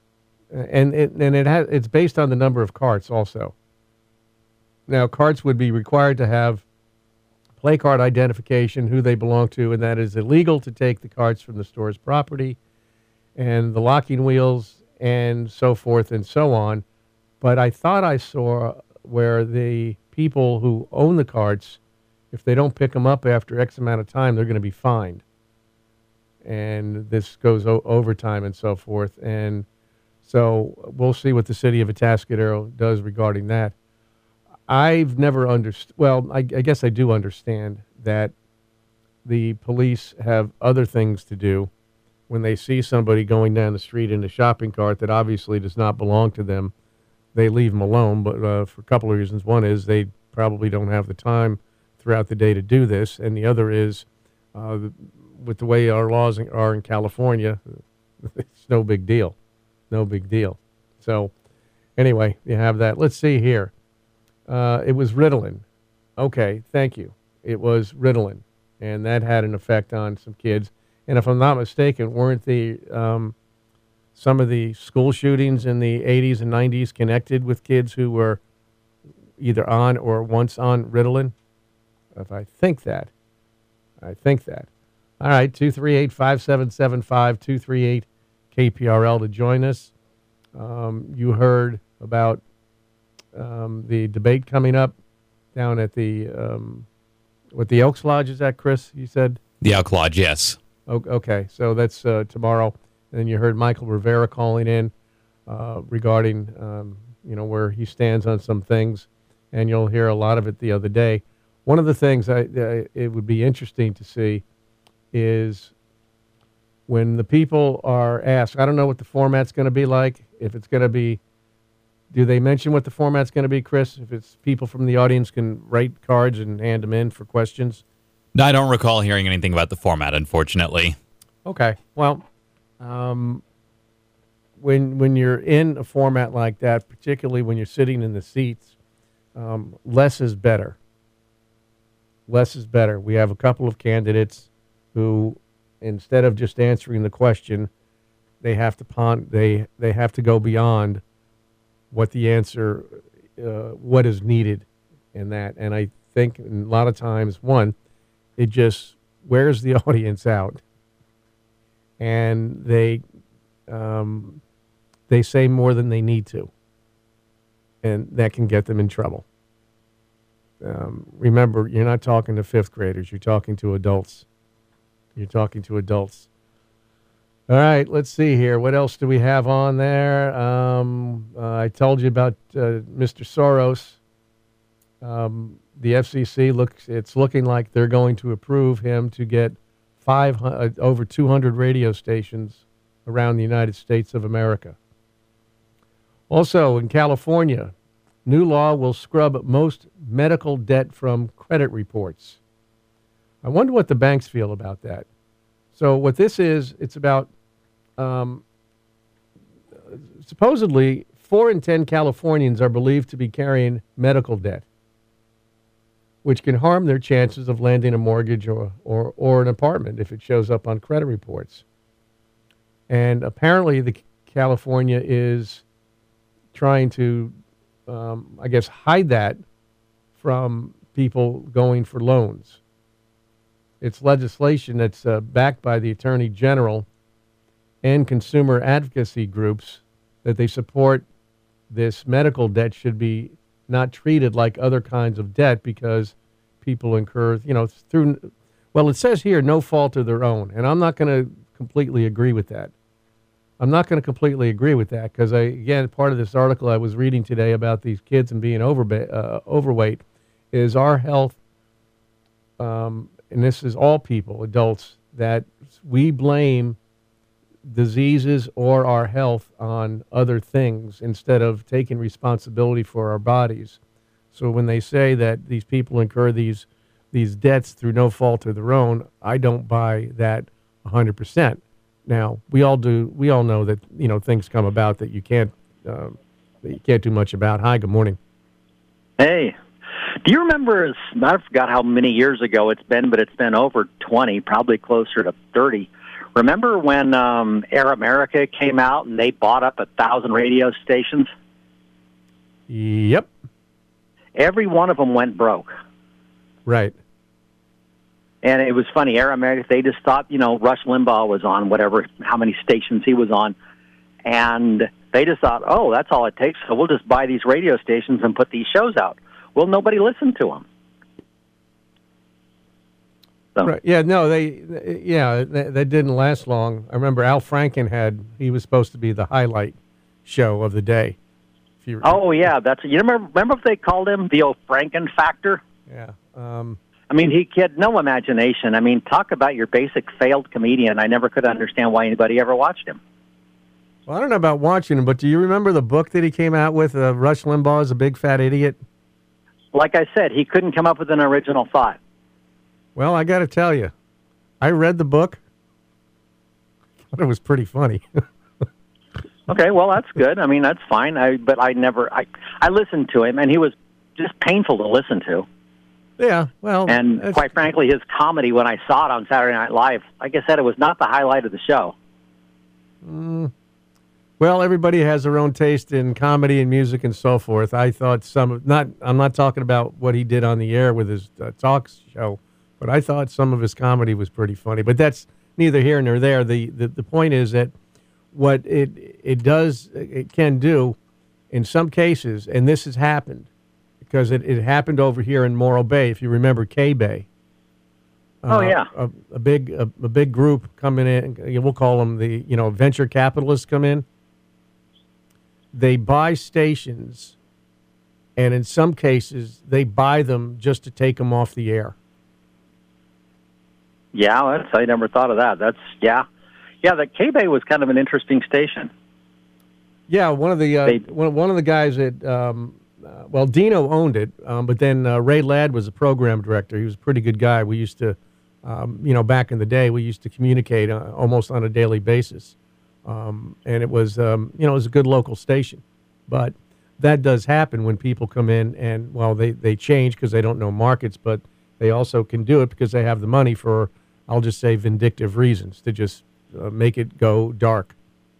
[SPEAKER 10] it's based on the number of carts also. Now, carts would be required to have play card identification, who they belong to, and that is illegal to take the carts from the store's property, and the locking wheels, and so forth and so on. But I thought I saw where the people who own the carts, if they don't pick them up after X amount of time, they're going to be fined. And this goes overtime and so forth. And so we'll see what the city of Atascadero does regarding that. I've never understood, well, I guess I do understand that the police have other things to do when they see somebody going down the street in a shopping cart that obviously does not belong to them. They leave them alone, but for a couple of reasons. One is they probably don't have the time throughout the day to do this, and the other is with the way our laws are in California, it's no big deal. No big deal. So anyway, you have that. Let's see here. It was Ritalin. Okay, thank you. It was Ritalin, and that had an effect on some kids. And if I'm not mistaken, weren't the some of the school shootings in the 80s and 90s connected with kids who were either on or once on Ritalin? If I think that. All right, 238-5775, 238-KPRL to join us. You heard about the debate coming up down at the the Elks Lodge, is that, Chris, you said?
[SPEAKER 11] The Elk Lodge, yes.
[SPEAKER 10] Okay, so that's tomorrow. And then you heard Michael Rivera calling in regarding, where he stands on some things, and you'll hear a lot of it the other day. One of the things it would be interesting to see is when the people are asked, I don't know what the format's going to be like, if it's going to be, do they mention what the format's going to be, Chris? If it's people from the audience can write cards and hand them in for questions?
[SPEAKER 11] I don't recall hearing anything about the format, unfortunately.
[SPEAKER 10] Okay, well, when you're in a format like that, particularly when you're sitting in the seats, less is better. Less is better. We have a couple of candidates who, instead of just answering the question, they have to they have to go beyond what the answer, what is needed in that. And I think a lot of times, one, it just wears the audience out, and they say more than they need to, and that can get them in trouble. Remember, you're not talking to fifth graders. You're talking to adults. You're talking to adults. All right, let's see here. What else do we have on there? I told you about Mr. Soros. The FCC it's looking like they're going to approve him to get over 200 radio stations around the United States of America. Also, in California, new law will scrub most medical debt from credit reports. I wonder what the banks feel about that. So what this is, it's about supposedly 4 in 10 Californians are believed to be carrying medical debt, which can harm their chances of landing a mortgage or an apartment if it shows up on credit reports. And apparently California is trying to, hide that from people going for loans. It's legislation that's backed by the Attorney General and consumer advocacy groups that they support this medical debt should be not treated like other kinds of debt because people incur, through, well, it says here, no fault of their own. And I'm not going to completely agree with that. Because, again, part of this article I was reading today about these kids and being overweight is our health, and this is all people, adults, that we blame diseases or our health on other things instead of taking responsibility for our bodies. So when they say that these people incur these debts through no fault of their own, I don't buy that 100%. Now, we all know that, things come about that you can't do much about. Hi, good morning.
[SPEAKER 17] Hey. Do you remember, I forgot how many years ago it's been, but it's been over 20, probably closer to 30. Remember when Air America came out and they bought up 1,000 radio stations?
[SPEAKER 10] Yep.
[SPEAKER 17] Every one of them went broke.
[SPEAKER 10] Right.
[SPEAKER 17] And it was funny, Air America, they just thought, Rush Limbaugh was on how many stations he was on. And they just thought, oh, that's all it takes, so we'll just buy these radio stations and put these shows out. Well, nobody listened to them. So.
[SPEAKER 10] Right. Yeah, no, that didn't last long. I remember Al Franken he was supposed to be the highlight show of the day.
[SPEAKER 17] Oh, yeah, remember if they called him the Franken factor?
[SPEAKER 10] Yeah.
[SPEAKER 17] He had no imagination. Talk about your basic failed comedian. I never could understand why anybody ever watched him.
[SPEAKER 10] Well, I don't know about watching him, but do you remember the book that he came out with, Rush Limbaugh is a Big Fat Idiot?
[SPEAKER 17] Like I said, he couldn't come up with an original thought.
[SPEAKER 10] Well, I got to tell you, I read the book. I thought it was pretty funny.
[SPEAKER 17] Okay, well, that's good. That's fine. But I listened to him, and he was just painful to listen to.
[SPEAKER 10] Yeah, well...
[SPEAKER 17] And quite frankly, his comedy, when I saw it on Saturday Night Live, like I said, it was not the highlight of the show.
[SPEAKER 10] Well, everybody has their own taste in comedy and music and so forth. I thought I'm not talking about what he did on the air with his talk show, but I thought some of his comedy was pretty funny. But that's neither here nor there. The point is that what it can do in some cases, and this has happened, because it happened over here in Morro Bay, if you remember K-Bay.
[SPEAKER 17] Oh, yeah.
[SPEAKER 10] A big group coming in, we'll call them the, venture capitalists come in. They buy stations, and in some cases, they buy them just to take them off the air.
[SPEAKER 17] Yeah, I never thought of that. Yeah, the K-Bay was kind of an interesting station.
[SPEAKER 10] Yeah, one of the guys that, Dino owned it, but then Ray Ladd was the program director. He was a pretty good guy. We used to, back in the day, we used to communicate almost on a daily basis. And it was, it was a good local station. But that does happen when people come in and, well, they change because they don't know markets, but they also can do it because they have the money for, I'll just say, vindictive reasons to just make it go dark.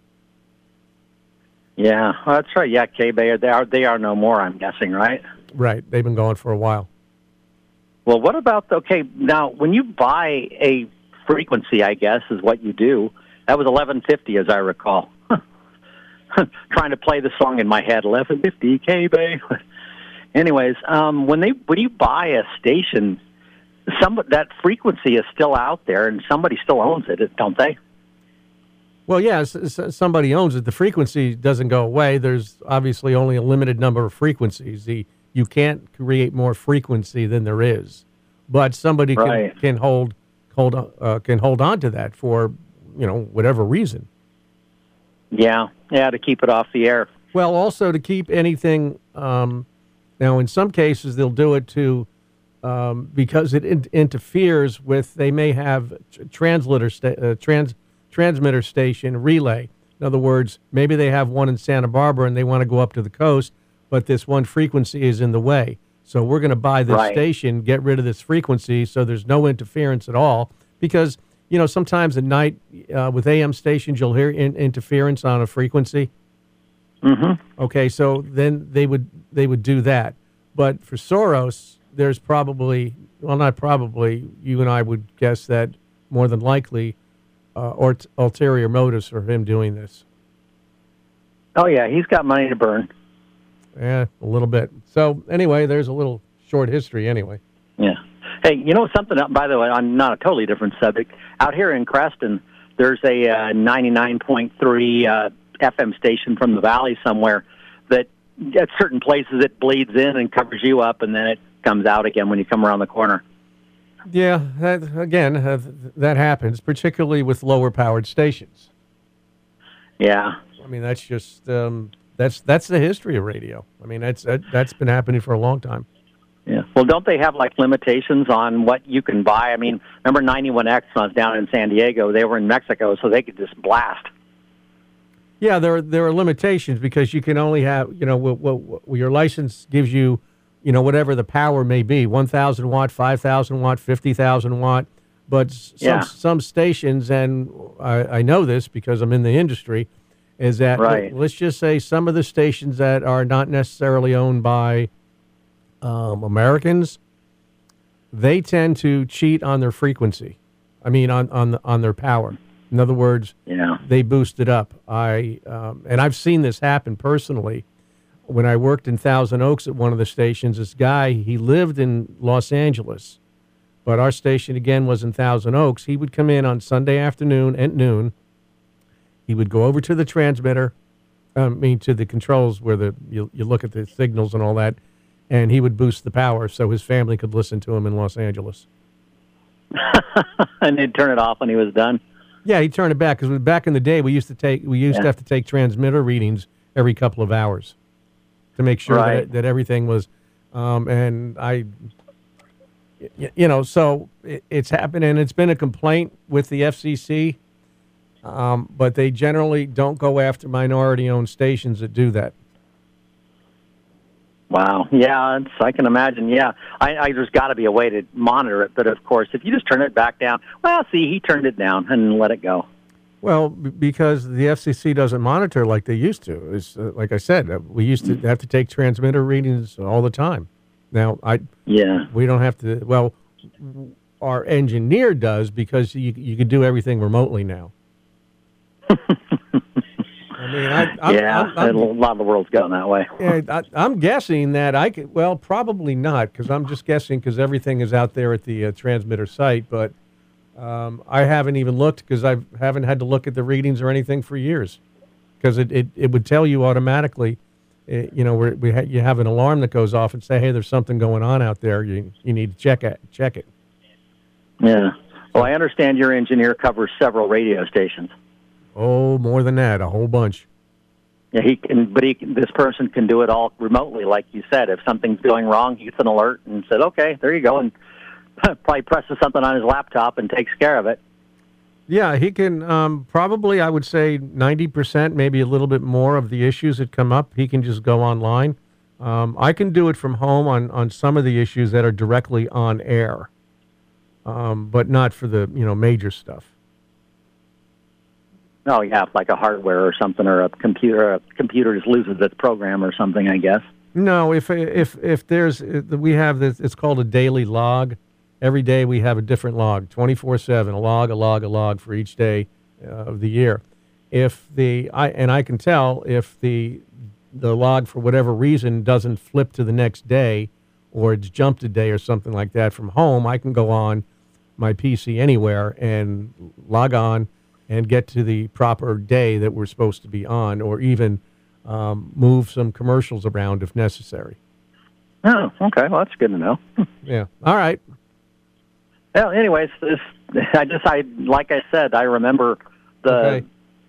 [SPEAKER 17] Yeah, well, that's right. Yeah, K-Bay, they are no more, I'm guessing, right?
[SPEAKER 10] Right. They've been gone for a while.
[SPEAKER 17] Well, what about, now, when you buy a frequency, I guess, is what you do, that was 1150, as I recall. Trying to play the song in my head, 1150 K-Bay. Anyways, when you buy a station, that frequency is still out there, and somebody still owns it, don't they?
[SPEAKER 10] Well, yeah, somebody owns it. The frequency doesn't go away. There's obviously only a limited number of frequencies. You can't create more frequency than there is, but somebody can hold on to that for whatever reason.
[SPEAKER 17] Yeah, to keep it off the air.
[SPEAKER 10] Well, also to keep anything. Now, in some cases, they'll do it to because it interferes with. They may have transmitter station relay. In other words, maybe they have one in Santa Barbara and they want to go up to the coast, but this one frequency is in the way. So we're going to buy this station, get rid of this frequency, so there's no interference at all. Because sometimes at night with AM stations, you'll hear interference on a frequency. Mm-hmm. Okay, so then they would do that. But for Soros, there's probably, well, not probably, you and I would guess that more than likely, ulterior motives for him doing this.
[SPEAKER 17] Oh, yeah, he's got money to burn.
[SPEAKER 10] Yeah, a little bit. So anyway, there's a little short history anyway.
[SPEAKER 17] Yeah. Hey, you know something, by the way, on not a totally different subject, out here in Creston, there's a 99.3 FM station from the valley somewhere that at certain places it bleeds in and covers you up, and then it comes out again when you come around the corner.
[SPEAKER 10] Yeah, that happens, particularly with lower-powered stations.
[SPEAKER 17] Yeah.
[SPEAKER 10] I mean, that's just that's the history of radio. I mean, that's been happening for a long time.
[SPEAKER 17] Yeah. Well, don't they have limitations on what you can buy? I mean, remember 91X when I was down in San Diego? They were in Mexico, so they could just blast.
[SPEAKER 10] Yeah, there are limitations because you can only have what your license gives you, whatever the power may be, 1,000 watt, 5,000 watt, 50,000 watt. But some stations, and I know this because I'm in the industry, is that let's just say some of the stations that are not necessarily owned by Americans, they tend to cheat on their frequency. I mean, on their power. In other words, they boost it up. And I've seen this happen personally. When I worked in Thousand Oaks at one of the stations, this guy, he lived in Los Angeles, but our station again was in Thousand Oaks. He would come in on Sunday afternoon at noon. He would go over to the transmitter, to the controls where you look at the signals and all that, and he would boost the power so his family could listen to him in Los Angeles.
[SPEAKER 17] And he'd turn it off when he was done.
[SPEAKER 10] Yeah, he'd turn it back because back in the day we used to have to take transmitter readings every couple of hours to make sure that everything was, and so it's happened, and it's been a complaint with the FCC, but they generally don't go after minority-owned stations that do that.
[SPEAKER 17] Wow. Yeah, I can imagine. Yeah, there's got to be a way to monitor it. But, of course, if you just turn it back down, well, see, he turned it down and let it go.
[SPEAKER 10] Well, because the FCC doesn't monitor like they used to. It's, like I said, we used to have to take transmitter readings all the time. Now, we don't have to. Well, our engineer does because you can do everything remotely now. I mean,
[SPEAKER 17] a lot of the world's going that way.
[SPEAKER 10] Yeah, I'm guessing that I could. Well, probably not, because I'm just guessing because everything is out there at the transmitter site. But I haven't even looked because I haven't had to look at the readings or anything for years, because it would tell you automatically. You have an alarm that goes off and say, "Hey, there's something going on out there. You need to check it."
[SPEAKER 17] Yeah. Well, I understand your engineer covers several radio stations.
[SPEAKER 10] Oh, more than that, a whole bunch.
[SPEAKER 17] Yeah, he can, but this person can do it all remotely, like you said. If something's going wrong, he gets an alert and said, "Okay, there you go," and probably presses something on his laptop and takes care of it.
[SPEAKER 10] Yeah, he can probably, I would say 90%, maybe a little bit more of the issues that come up. He can just go online. I can do it from home on some of the issues that are directly on air, but not for the major stuff.
[SPEAKER 17] Oh, yeah, like a hardware or something, or a computer just loses its program or something, I guess.
[SPEAKER 10] No, if there's, we have this, it's called a daily log. Every day we have a different log, 24/7, a log for each day of the year. I can tell if the log for whatever reason doesn't flip to the next day, or it's jumped a day or something like that from home, I can go on my PC anywhere and log on and get to the proper day that we're supposed to be on, or even move some commercials around if necessary.
[SPEAKER 17] Oh, okay. Well, that's good to know.
[SPEAKER 10] Yeah. All right.
[SPEAKER 17] Well, anyways, like I said, I remember the,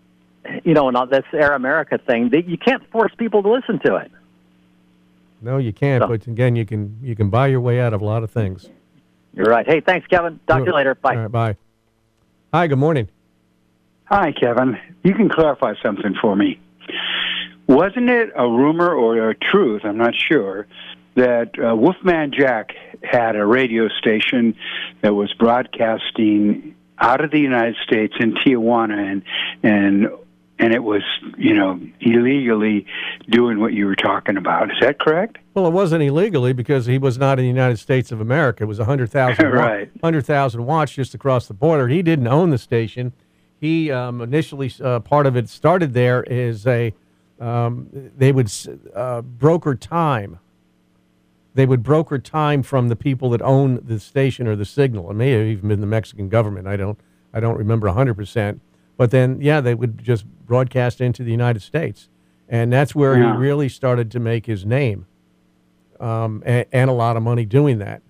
[SPEAKER 17] and this Air America thing. You can't force people to listen to it.
[SPEAKER 10] No, you can't. But again, you can buy your way out of a lot of things.
[SPEAKER 17] You're right. Hey, thanks, Kevin. Talk to you later. Bye.
[SPEAKER 10] All right, bye. Hi, good morning.
[SPEAKER 2] Hi, Kevin. You can clarify something for me. Wasn't it a rumor or a truth, I'm not sure, that Wolfman Jack had a radio station that was broadcasting out of the United States in Tijuana, and it was, illegally doing what you were talking about. Is that correct?
[SPEAKER 10] Well, it wasn't illegally because he was not in the United States of America. It was 100,000
[SPEAKER 2] right.
[SPEAKER 10] 100,000 watts just across the border. He didn't own the station. He initially, part of it started there is they would broker time. They would broker time from the people that own the station or the signal. It may have even been the Mexican government. I don't remember 100%. But then, yeah, they would just broadcast into the United States. And that's where he really started to make his name and a lot of money doing that.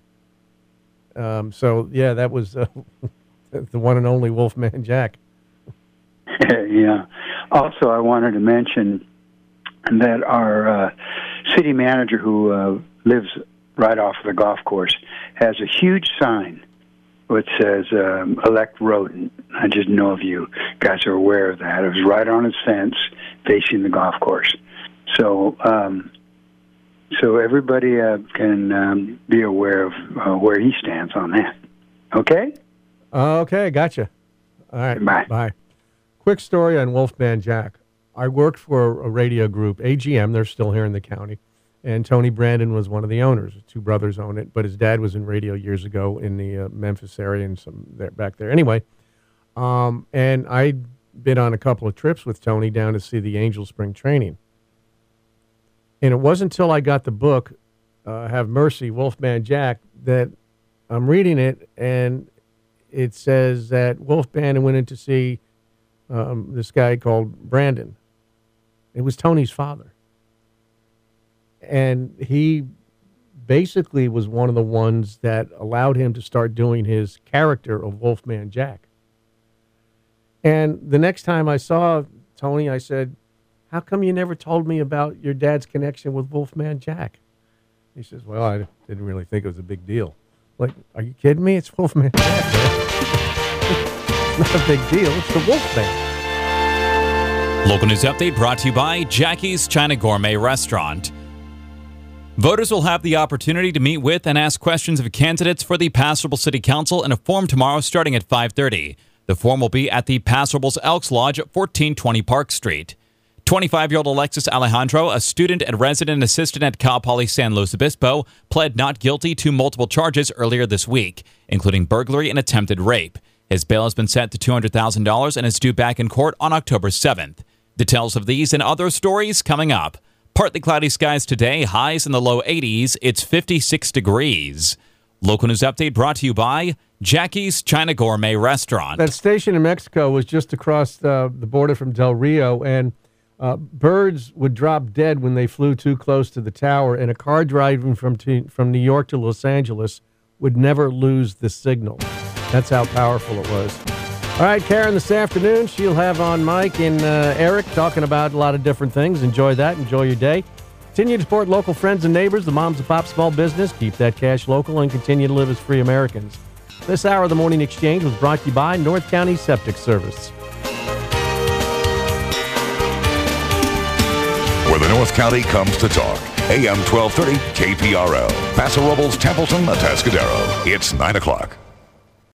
[SPEAKER 10] So, yeah, that was the one and only Wolfman Jack.
[SPEAKER 2] Yeah. Also, I wanted to mention that our city manager who lives right off of the golf course has a huge sign which says elect rodent. I just know if you guys are aware of that. It was right on his fence facing the golf course. So so everybody can be aware of where he stands on that. Okay?
[SPEAKER 10] Okay, gotcha. All right.
[SPEAKER 2] Bye.
[SPEAKER 10] Bye. Quick story on Wolfman Jack. I worked for a radio group, AGM. They're still here in the county. And Tony Brandon was one of the owners. Two brothers own it, but his dad was in radio years ago in the Memphis area and some there, back there. Anyway, and I'd been on a couple of trips with Tony down to see the Angel Spring Training. And it wasn't until I got the book, Have Mercy, Wolfman Jack, that I'm reading it, and it says that Wolfman went in to see this guy called Brandon. It was Tony's father. And he basically was one of the ones that allowed him to start doing his character of Wolfman Jack. And the next time I saw Tony, I said, how come you never told me about your dad's connection with Wolfman Jack? He says, well, I didn't really think it was a big deal. Like, are you kidding me? It's Wolfman Jack, man. It's not a big deal. It's the Wolfman.
[SPEAKER 11] Local news update brought to you by Jackie's China Gourmet Restaurant. Voters will have the opportunity to meet with and ask questions of candidates for the Paso Robles City Council in a forum tomorrow starting at 5:30. The forum will be at the Paso Robles Elks Lodge at 1420 Park Street. 25-year-old Alexis Alejandro, a student and resident assistant at Cal Poly San Luis Obispo, pled not guilty to multiple charges earlier this week, including burglary and attempted rape. His bail has been set to $200,000 and is due back in court on October 7th. Details of these and other stories coming up. Partly cloudy skies today, highs in the low 80s. It's 56 degrees. Local news update brought to you by Jackie's China Gourmet Restaurant.
[SPEAKER 10] That station in Mexico was just across the border from Del Rio, and birds would drop dead when they flew too close to the tower, and a car driving from New York to Los Angeles would never lose the signal. That's how powerful it was. All right, Karen, this afternoon, she'll have on Mike and Eric talking about a lot of different things. Enjoy that. Enjoy your day. Continue to support local friends and neighbors, the moms and pops small business. Keep that cash local and continue to live as free Americans. This hour of the Morning Exchange was brought to you by North County Septic Service.
[SPEAKER 3] Where the North County comes to talk. AM 1230 KPRL. Paso Robles, Templeton, Atascadero. It's 9 o'clock.